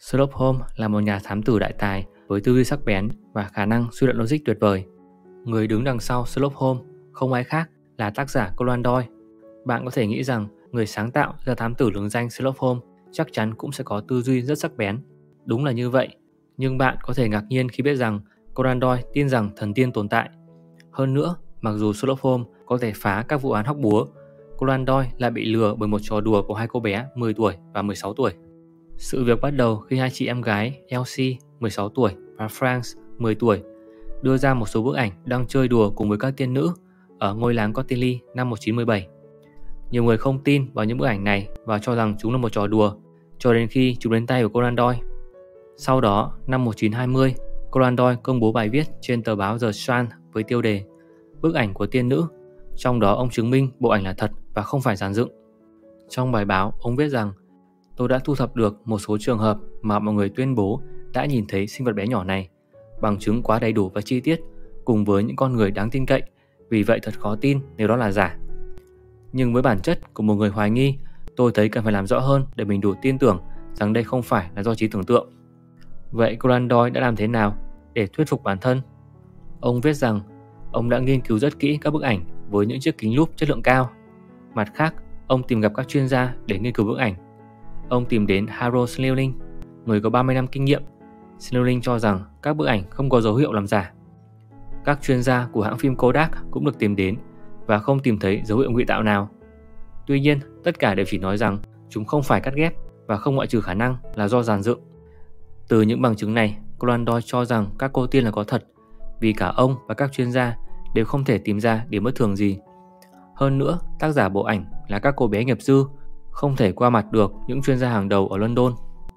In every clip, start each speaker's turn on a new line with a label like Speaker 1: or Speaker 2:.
Speaker 1: Sherlock Holmes là một nhà thám tử đại tài với tư duy sắc bén và khả năng suy luận logic tuyệt vời. Người đứng đằng sau Sherlock Holmes không ai khác là tác giả Conan Doyle. Bạn có thể nghĩ rằng người sáng tạo ra thám tử lừng danh Sherlock Holmes chắc chắn cũng sẽ có tư duy rất sắc bén. Đúng là như vậy, nhưng bạn có thể ngạc nhiên khi biết rằng Conan Doyle tin rằng thần tiên tồn tại. Hơn nữa, mặc dù Sherlock Holmes có thể phá các vụ án hóc búa, Conan Doyle lại bị lừa bởi một trò đùa của hai cô bé 10 tuổi và 16 tuổi. Sự việc bắt đầu khi hai chị em gái Elsie 16 tuổi và Franz 10 tuổi đưa ra một số bức ảnh đang chơi đùa cùng với các tiên nữ ở ngôi làng Cottingley năm 1917. Nhiều người không tin vào những bức ảnh này và cho rằng chúng là một trò đùa cho đến khi chúng đến tay của Conan Doyle. Sau đó, năm 1920, Conan Doyle công bố bài viết trên tờ báo The Strand với tiêu đề Bức ảnh của tiên nữ, trong đó ông chứng minh bộ ảnh là thật và không phải dàn dựng. Trong bài báo, ông viết rằng tôi đã thu thập được một số trường hợp mà mọi người tuyên bố đã nhìn thấy sinh vật bé nhỏ này, bằng chứng quá đầy đủ và chi tiết cùng với những con người đáng tin cậy, vì vậy thật khó tin nếu đó là giả. Nhưng với bản chất của một người hoài nghi, tôi thấy cần phải làm rõ hơn để mình đủ tin tưởng rằng đây không phải là do trí tưởng tượng. Vậy Conan Doyle đã làm thế nào để thuyết phục bản thân? Ông viết rằng ông đã nghiên cứu rất kỹ các bức ảnh với những chiếc kính lúp chất lượng cao. Mặt khác, ông tìm gặp các chuyên gia để nghiên cứu bức ảnh. Ông tìm đến Harold Snelling, người có 30 năm kinh nghiệm. Snelling cho rằng các bức ảnh không có dấu hiệu làm giả. Các chuyên gia của hãng phim Kodak cũng được tìm đến và không tìm thấy dấu hiệu ngụy tạo nào. Tuy nhiên, tất cả đều chỉ nói rằng chúng không phải cắt ghép và không ngoại trừ khả năng là do dàn dựng. Từ những bằng chứng này, Conan Doyle cho rằng các cô tiên là có thật, vì cả ông và các chuyên gia đều không thể tìm ra điểm bất thường gì. Hơn nữa, tác giả bộ ảnh là các cô bé nghiệp dư, không thể qua mặt được những chuyên gia hàng đầu ở London.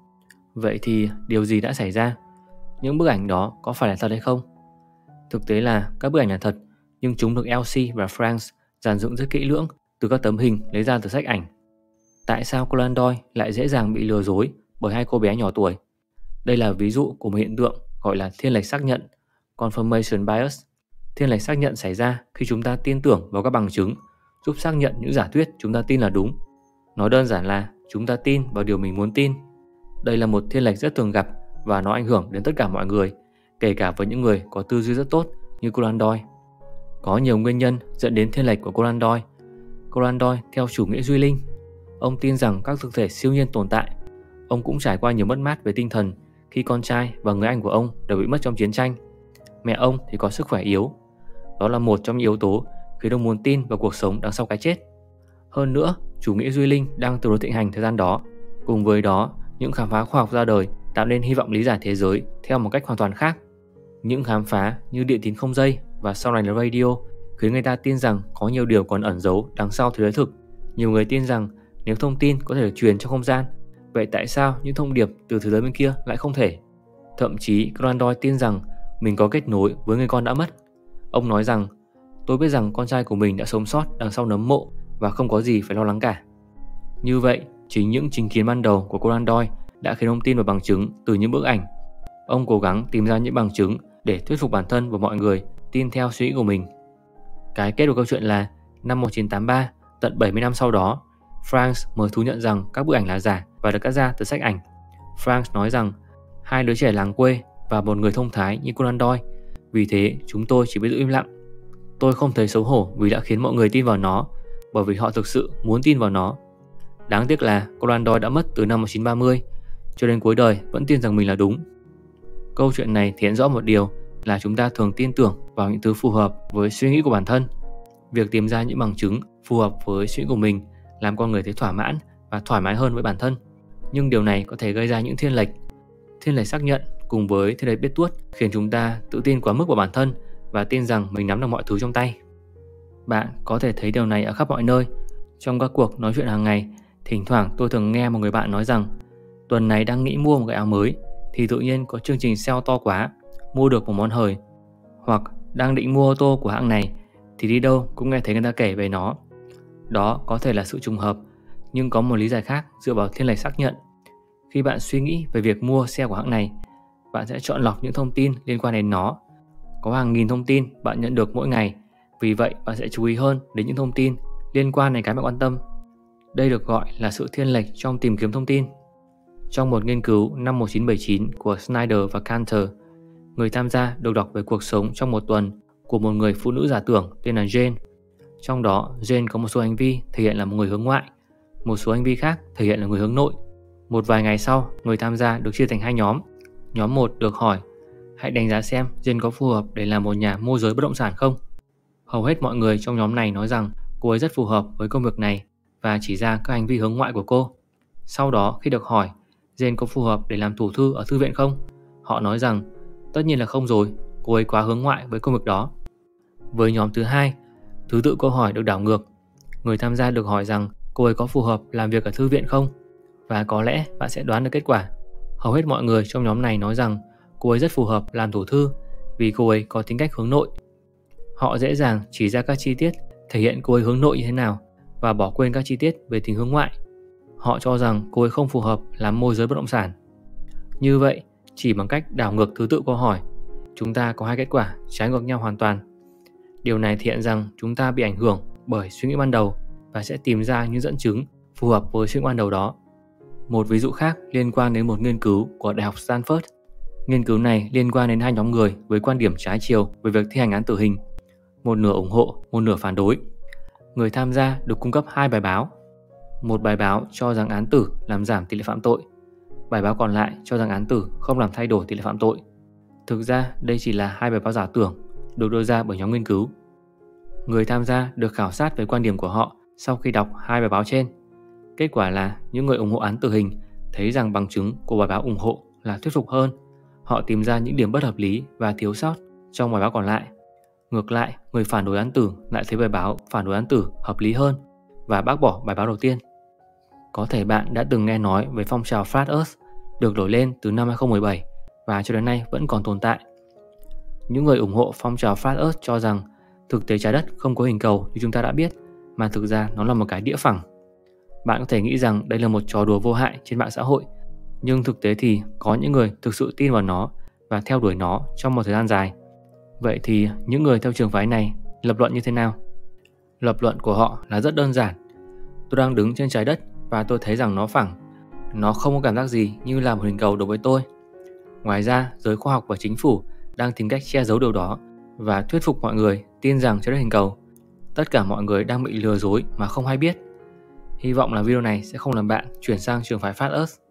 Speaker 1: Vậy thì điều gì đã xảy ra? Những bức ảnh đó có phải là thật hay không? Thực tế là các bức ảnh là thật, nhưng chúng được Elsie và Franz dàn dựng rất kỹ lưỡng từ các tấm hình lấy ra từ sách ảnh. Tại sao Conan Doyle lại dễ dàng bị lừa dối bởi hai cô bé nhỏ tuổi? Đây là ví dụ của một hiện tượng gọi là thiên lệch xác nhận, confirmation bias. Thiên lệch xác nhận xảy ra khi chúng ta tin tưởng vào các bằng chứng, giúp xác nhận những giả thuyết chúng ta tin là đúng. Nói đơn giản là chúng ta tin vào điều mình muốn tin. Đây là một thiên lệch rất thường gặp và nó ảnh hưởng đến tất cả mọi người, kể cả với những người có tư duy rất tốt như Conan Doyle. Có nhiều nguyên nhân dẫn đến thiên lệch của Conan Doyle. Conan Doyle theo chủ nghĩa duy linh. Ông tin rằng các thực thể siêu nhiên tồn tại. Ông cũng trải qua nhiều mất mát về tinh thần khi con trai và người anh của ông đều bị mất trong chiến tranh. Mẹ ông thì có sức khỏe yếu. Đó là một trong những yếu tố khiến ông muốn tin vào cuộc sống đằng sau cái chết. Hơn nữa, chủ nghĩa duy linh đang tương đối thịnh hành thời gian đó. Cùng với đó, những khám phá khoa học ra đời tạo nên hy vọng lý giải thế giới theo một cách hoàn toàn khác. Những khám phá như điện tín không dây và sau này là radio khiến người ta tin rằng có nhiều điều còn ẩn giấu đằng sau thế giới thực. Nhiều người tin rằng nếu thông tin có thể được truyền trong không gian, vậy tại sao những thông điệp từ thế giới bên kia lại không thể? Thậm chí Conan Doyle tin rằng mình có kết nối với người con đã mất. Ông nói rằng, tôi biết rằng con trai của mình đã sống sót đằng sau nấm mộ và không có gì phải lo lắng cả. Như vậy, chính những chứng kiến ban đầu của Conan Doyle đã khiến ông tin vào bằng chứng từ những bức ảnh. Ông cố gắng tìm ra những bằng chứng để thuyết phục bản thân và mọi người tin theo suy nghĩ của mình. Cái kết của câu chuyện là năm 1983, tận 70 năm sau đó, Franz mới thú nhận rằng các bức ảnh là giả và được cắt ra từ sách ảnh. Franz nói rằng hai đứa trẻ làng quê và một người thông thái như Conan Doyle, vì thế chúng tôi chỉ biết giữ im lặng. Tôi không thấy xấu hổ vì đã khiến mọi người tin vào nó, bởi vì họ thực sự muốn tin vào nó. Đáng tiếc là Conan Doyle đã mất từ năm 1930, cho đến cuối đời vẫn tin rằng mình là đúng. Câu chuyện này thể hiện rõ một điều là chúng ta thường tin tưởng vào những thứ phù hợp với suy nghĩ của bản thân. Việc tìm ra những bằng chứng phù hợp với suy nghĩ của mình làm con người thấy thỏa mãn và thoải mái hơn với bản thân. Nhưng điều này có thể gây ra những thiên lệch. Thiên lệch xác nhận cùng với thiên lệch biết tuốt khiến chúng ta tự tin quá mức vào bản thân và tin rằng mình nắm được mọi thứ trong tay. Bạn có thể thấy điều này ở khắp mọi nơi. Trong các cuộc nói chuyện hàng ngày, thỉnh thoảng tôi thường nghe một người bạn nói rằng tuần này đang nghĩ mua một cái áo mới thì tự nhiên có chương trình sale to quá, mua được một món hời. Hoặc đang định mua ô tô của hãng này thì đi đâu cũng nghe thấy người ta kể về nó. Đó có thể là sự trùng hợp, nhưng có một lý giải khác dựa vào thiên lệch xác nhận. Khi bạn suy nghĩ về việc mua xe của hãng này, bạn sẽ chọn lọc những thông tin liên quan đến nó. Có hàng nghìn thông tin bạn nhận được mỗi ngày, vì vậy bạn sẽ chú ý hơn đến những thông tin liên quan đến cái bạn quan tâm. Đây được gọi là sự thiên lệch trong tìm kiếm thông tin. Trong một nghiên cứu năm 1979 của Snyder và Cantor, người tham gia được đọc về cuộc sống trong một tuần của một người phụ nữ giả tưởng tên là Jane. Trong đó, Jane có một số hành vi thể hiện là một người hướng ngoại, một số hành vi khác thể hiện là người hướng nội. Một vài ngày sau, người tham gia được chia thành hai nhóm. Nhóm 1 được hỏi, hãy đánh giá xem Jane có phù hợp để làm một nhà môi giới bất động sản không? Hầu hết mọi người trong nhóm này nói rằng cô ấy rất phù hợp với công việc này và chỉ ra các hành vi hướng ngoại của cô. Sau đó, khi được hỏi Jane có phù hợp để làm thủ thư ở thư viện không? Họ nói rằng tất nhiên là không rồi, cô ấy quá hướng ngoại với công việc đó. Với nhóm thứ hai, thứ tự câu hỏi được đảo ngược. Người tham gia được hỏi rằng cô ấy có phù hợp làm việc ở thư viện không? Và có lẽ bạn sẽ đoán được kết quả. Hầu hết mọi người trong nhóm này nói rằng cô ấy rất phù hợp làm thủ thư vì cô ấy có tính cách hướng nội. Họ dễ dàng chỉ ra các chi tiết thể hiện cô ấy hướng nội như thế nào và bỏ quên các chi tiết về tính hướng ngoại. Họ cho rằng cô ấy không phù hợp làm môi giới bất động sản. Như vậy, chỉ bằng cách đảo ngược thứ tự câu hỏi, chúng ta có hai kết quả trái ngược nhau hoàn toàn. Điều này thể hiện rằng chúng ta bị ảnh hưởng bởi suy nghĩ ban đầu và sẽ tìm ra những dẫn chứng phù hợp với suy nghĩ ban đầu đó. Một ví dụ khác liên quan đến một nghiên cứu của Đại học Stanford. Nghiên cứu này liên quan đến hai nhóm người với quan điểm trái chiều về việc thi hành án tử hình. Một nửa ủng hộ, một nửa phản đối. Người tham gia được cung cấp hai bài báo. Một bài báo cho rằng án tử làm giảm tỷ lệ phạm tội. Bài báo còn lại cho rằng án tử không làm thay đổi tỷ lệ phạm tội. Thực ra đây chỉ là hai bài báo giả tưởng được đưa ra bởi nhóm nghiên cứu. Người tham gia được khảo sát về quan điểm của họ sau khi đọc hai bài báo trên. Kết quả là những người ủng hộ án tử hình thấy rằng bằng chứng của bài báo ủng hộ là thuyết phục hơn. Họ tìm ra những điểm bất hợp lý và thiếu sót trong bài báo còn lại. Ngược lại, người phản đối án tử lại thấy bài báo phản đối án tử hợp lý hơn và bác bỏ bài báo đầu tiên. Có thể bạn đã từng nghe nói về phong trào Flat Earth được nổi lên từ năm 2017 và cho đến nay vẫn còn tồn tại. Những người ủng hộ phong trào Flat Earth cho rằng thực tế trái đất không có hình cầu như chúng ta đã biết, mà thực ra nó là một cái đĩa phẳng. Bạn có thể nghĩ rằng đây là một trò đùa vô hại trên mạng xã hội, nhưng thực tế thì có những người thực sự tin vào nó và theo đuổi nó trong một thời gian dài. Vậy thì những người theo trường phái này lập luận như thế nào? Lập luận của họ là rất đơn giản. Tôi đang đứng trên trái đất và tôi thấy rằng nó phẳng. Nó không có cảm giác gì như là một hình cầu đối với tôi. Ngoài ra, giới khoa học và chính phủ đang tìm cách che giấu điều đó và thuyết phục mọi người tin rằng trái đất hình cầu. Tất cả mọi người đang bị lừa dối mà không hay biết. Hy vọng là video này sẽ không làm bạn chuyển sang trường phái Flat Earth.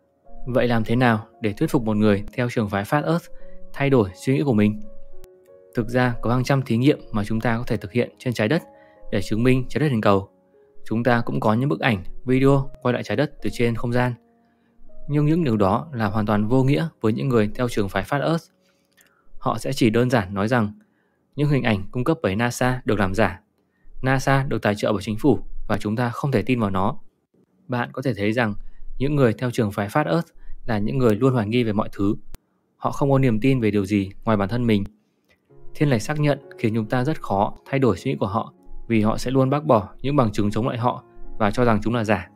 Speaker 1: Vậy làm thế nào để thuyết phục một người theo trường phái Flat Earth thay đổi suy nghĩ của mình? Thực ra có hàng trăm thí nghiệm mà chúng ta có thể thực hiện trên trái đất để chứng minh trái đất hình cầu. Chúng ta cũng có những bức ảnh, video quay lại trái đất từ trên không gian. Nhưng những điều đó là hoàn toàn vô nghĩa với những người theo trường phái Flat Earth. Họ sẽ chỉ đơn giản nói rằng những hình ảnh cung cấp bởi NASA được làm giả. NASA được tài trợ bởi chính phủ và chúng ta không thể tin vào nó. Bạn có thể thấy rằng những người theo trường phái Flat Earth là những người luôn hoài nghi về mọi thứ. Họ không có niềm tin về điều gì ngoài bản thân mình. Thiên lệch xác nhận khiến chúng ta rất khó thay đổi suy nghĩ của họ, vì họ sẽ luôn bác bỏ những bằng chứng chống lại họ và cho rằng chúng là giả.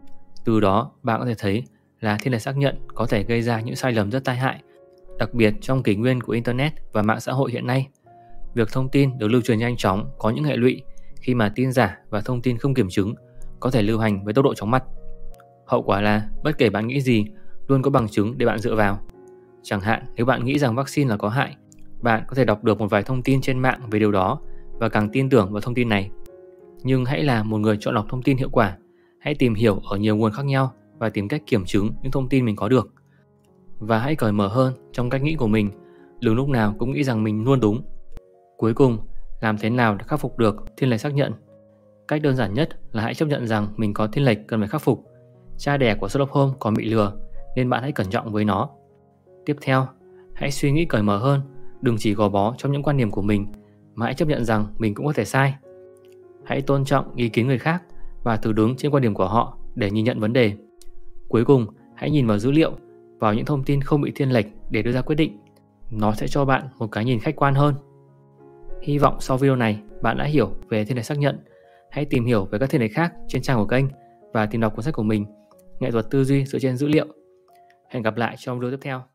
Speaker 1: Từ đó, bạn có thể thấy là thiên lệch xác nhận có thể gây ra những sai lầm rất tai hại, đặc biệt trong kỷ nguyên của Internet và mạng xã hội hiện nay. Việc thông tin được lưu truyền nhanh chóng có những hệ lụy khi mà tin giả và thông tin không kiểm chứng có thể lưu hành với tốc độ chóng mặt. Hậu quả là bất kể bạn nghĩ gì, luôn có bằng chứng để bạn dựa vào. Chẳng hạn nếu bạn nghĩ rằng vaccine là có hại, bạn có thể đọc được một vài thông tin trên mạng về điều đó và càng tin tưởng vào thông tin này. Nhưng hãy là một người chọn lọc thông tin hiệu quả. Hãy tìm hiểu ở nhiều nguồn khác nhau và tìm cách kiểm chứng những thông tin mình có được. Và hãy cởi mở hơn trong cách nghĩ của mình. Đừng lúc nào cũng nghĩ rằng mình luôn đúng. Cuối cùng, làm thế nào để khắc phục được thiên lệch xác nhận? Cách đơn giản nhất là hãy chấp nhận rằng mình có thiên lệch cần phải khắc phục. Cha đẻ của Sherlock Holmes còn bị lừa, nên bạn hãy cẩn trọng với nó. Tiếp theo, hãy suy nghĩ cởi mở hơn. Đừng chỉ gò bó trong những quan điểm của mình, mà hãy chấp nhận rằng mình cũng có thể sai. Hãy tôn trọng ý kiến người khác và thử đứng trên quan điểm của họ để nhìn nhận vấn đề. Cuối cùng, hãy nhìn vào dữ liệu, vào những thông tin không bị thiên lệch để đưa ra quyết định. Nó sẽ cho bạn một cái nhìn khách quan hơn. Hy vọng sau video này bạn đã hiểu về thiên lệch xác nhận. Hãy tìm hiểu về các thiên lệch khác trên trang của kênh và tìm đọc cuốn sách của mình, Nghệ thuật tư duy dựa trên dữ liệu. Hẹn gặp lại trong video tiếp theo.